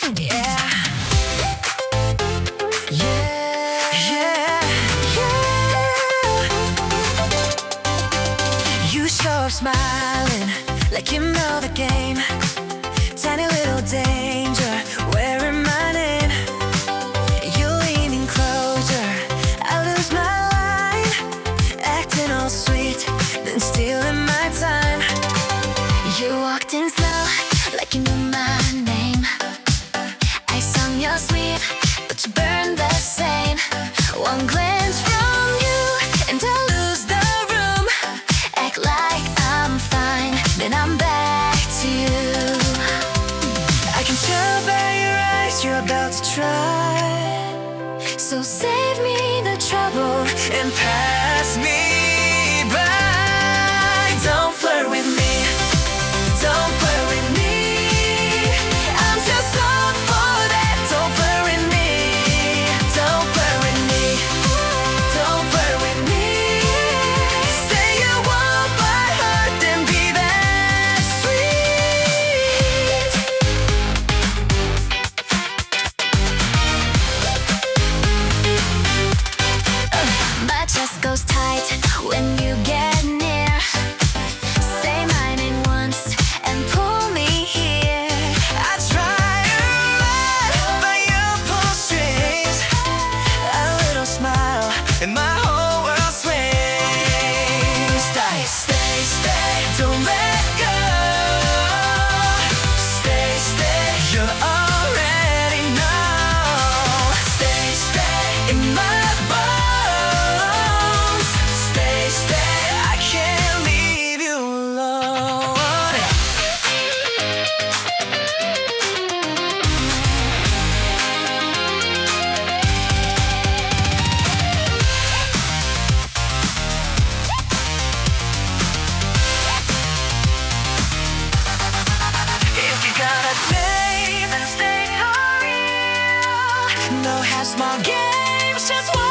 Yeah. Yeah. Yeah. Yeah. You show up smiling like you know the game. Tiny little danger, wearing my name. You leaning closer, I lose my line. Acting all sweet, then stealing my time. You walked in slow, like you knew my name. Ice on your sleeve, but you burned the same. One glance from you, and I lose the room. Act like I'm fine, then I'm back to you. I can tell by your eyes you're about to try. So save me the trouble and pass me by. Don't flirt with me, don't flirt with me. I'm too soft for that. Don't flirt with me, don't flirt with me, don't flirt with me. Say you want my heart, then be that sweet. My chest goes tight when you get near. Say my name once and pull me here. I try to run, but you pull strings. A little smile and my whole world swings. Stay, stay, stay, don't let go. Stay, stay, you already know. Stay, stay in my bones. Stay, stay, I can't leave you alone. If you got a name, then stay for real. No half small games, just one.